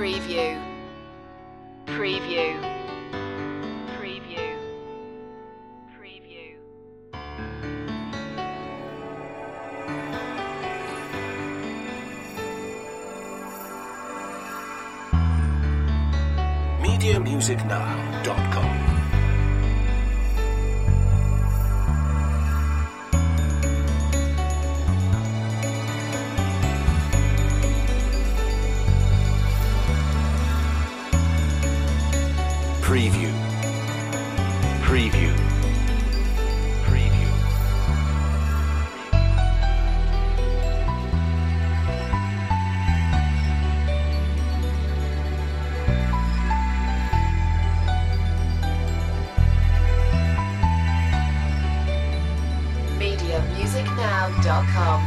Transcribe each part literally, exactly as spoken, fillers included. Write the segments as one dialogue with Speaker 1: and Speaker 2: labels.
Speaker 1: Preview. Preview. Preview. Preview.
Speaker 2: media music now dot com. Preview. Preview. Preview.
Speaker 1: media music now dot com.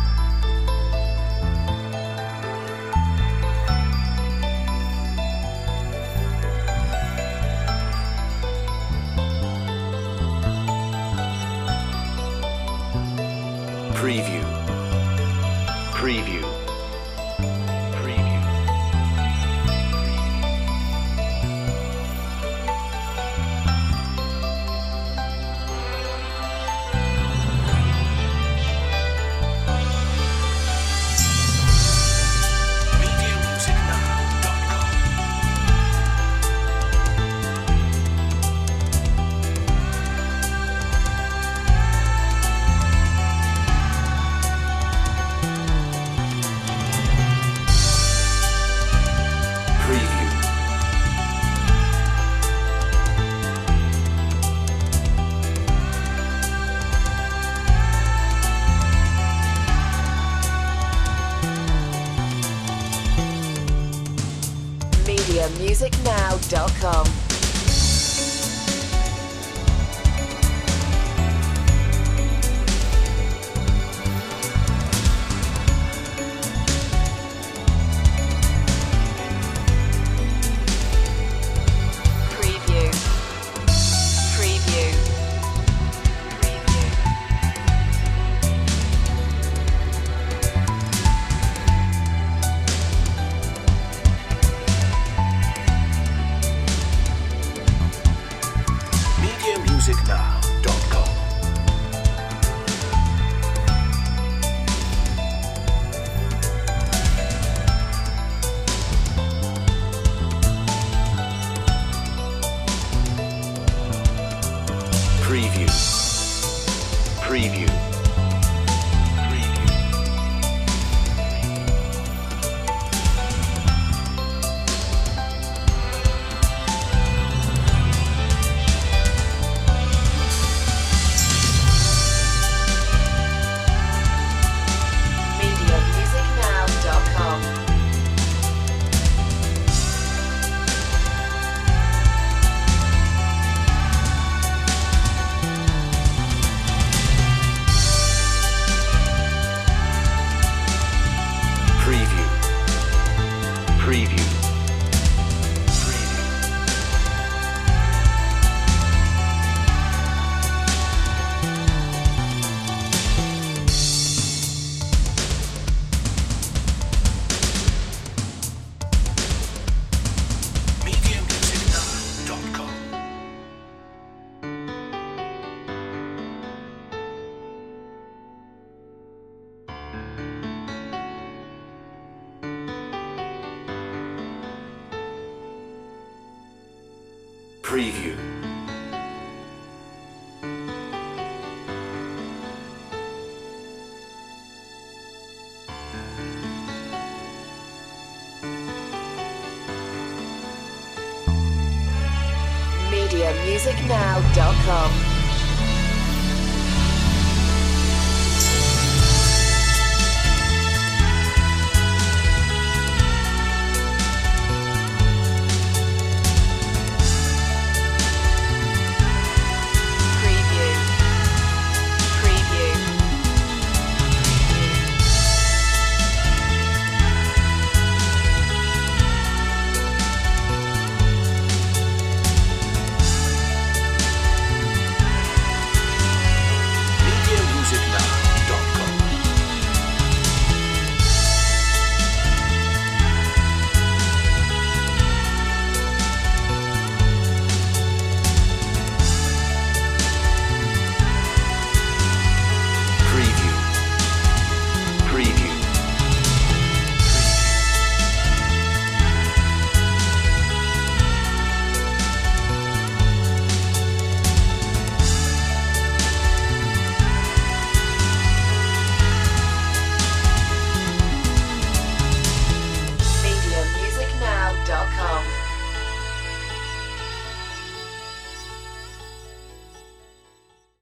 Speaker 2: Preview. Preview. Preview. media music now dot com. Preview.
Speaker 1: media music now dot com. Preview. Preview. Preview.
Speaker 2: media music now dot com. Preview. Preview. Preview.
Speaker 1: media music now dot com.
Speaker 2: Preview. Preview. Preview. media music now dot com. Preview.
Speaker 1: media music now dot com.